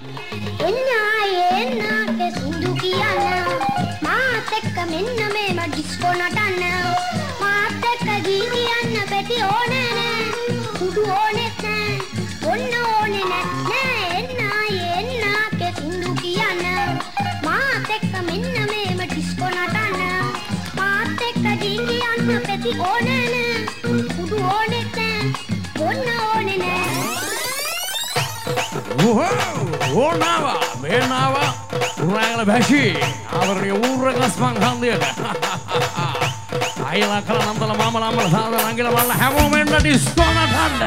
එන්නාගේ සින්දු කියන්න මාත් එක්ක මෙන්න මේම ඩිස්කෝ නටන්න මාත් එක්ක ගී කියන්න පැටි ඕනේ නෑ කුඩු ඕනෙත් නෑ ඔන්න ඕනේ නෑ එන්නාගේ සින්දු කියන්න මාත් එක්ක මෙන්න මේම ඩිස්කෝ නටන්න මාත් එක්ක ගී කියන්න පැටි ඕනේ නෑ කුඩු ඕනෙත් නෑ ඔන්න ඕනේ නෑ ඕනාවා මේනාවා උරාගල බැෂි ආවරණීය ඌරගස්මන් හන්දියට අයිලා කල නන්දල මාමලා අම්මලා සාදා නංගිලා මල්ලා හැමෝම එන්න ඩිස්කෝ නටන්න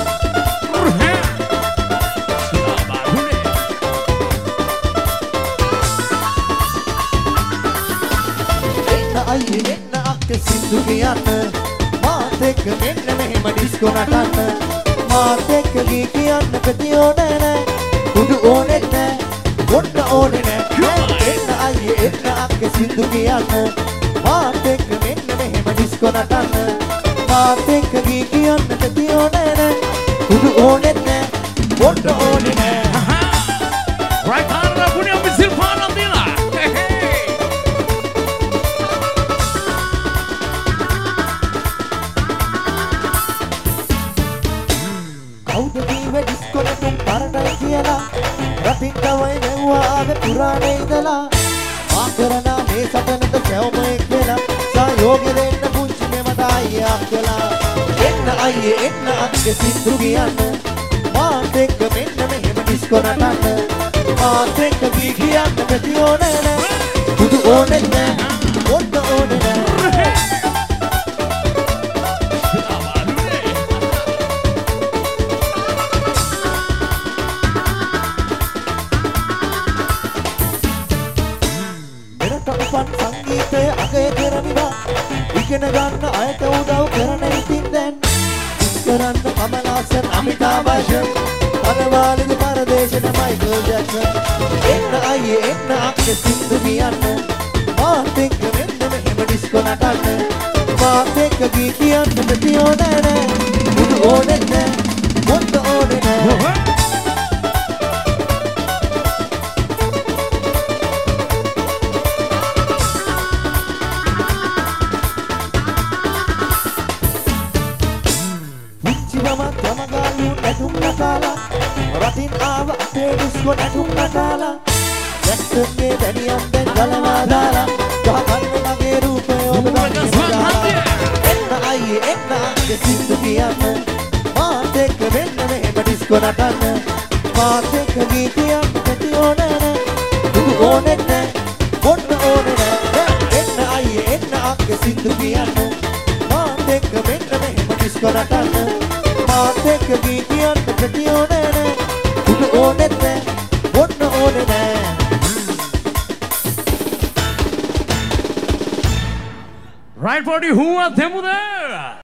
අයියේ එන්න අක්කේ සින්දු කියන්න මාත් එක්ක මෙන්න මෙහෙම ඩිස්කෝ නටන්න මාත් එක්ක ගී කියන්න පැටි ඕනේ නෑ කුඩු ඕනෙත් නෑ ඔන්න ඕනේ නෑ එන්න අයියේ එන්න අක්කේ සින්දු කියන්න මාත් එක්ක මෙන්න මෙහෙම ඩිස්කෝ නටන්න මාත් එක්ක ගී කියන්න පැටි ඕනේ නෑ කුඩු ඕනෙත් නෑ ඔන්න ඕනේ නෑ right on the punya misil panam dina disco නටුම් පරණයි කියලා රතින් තමයි මෙව්වා ආවේ පුරාණේ ඉඳලා මා කරන මේ සටනට සැවමෙක් වෙලා සහයෝගය දෙන්න පුංචි මෙමට අයියා කියලා එන්න අයියේ එන්න අක්කේ සින්දු කියන්න මාත් එක්ක මෙන්න මෙහෙම ඩිස්කෝ නටන්න මාත් එක්ක ගී කියන්න පැටි ඕනේ නෑ කුඩු ඕනේ නෑ ඔන්න ඕනේ නෑ සංගීතය අගය කරමිවා ඉගෙන ගන්න අයට උදව් කරන ඉතින් දැන් කරන්න කමලාසන් අමිතාබ් බච්චන් අනවාලිද පරදේශන මයිකල් ජැක්සන් එන්න අයියේ එන්න අක්කේ සින්දු කියන්න මාත් එක්ක මෙන්න මෙහෙම ඩිස්කෝ නටන්න මාත් එක්ක ගී කියන්න පැටි ඕනේ නෑ කුඩු ඕනෙත් නෑ ඔන්න ඕනේ නෑ රටින් ආව අපේ ඩිස්කෝ නටුම් නටාලා ජැක්සන්ගේ දැනියම් දැන් ගලවා දාලා ගහගන්න මගේ රූපය ඔබ එන්න අයියේ එන්න අක්කේ සින්දු කියන්න මාත් එක්ක මෙන්න මෙහෙම ඩිස්කෝ නටන්න මාත් එක්ක ගී කියන්න පැටි ඕනේ නෑ කුඩු ඕනෙත් නෑ ඔන්න ඕනේ නෑ එන්න අයියේ එන්න අක්කේ සින්දු කියන්න මාත් එක්ක මෙන්න මෙහෙම ඩිස්කෝ නටන්න මාත් එක්ක ගී කියන්න පැටි ඕනේ නෑ කුඩු ඕනෙත් නෑ ඔන්න ඕනේ නෑ right for the who are them there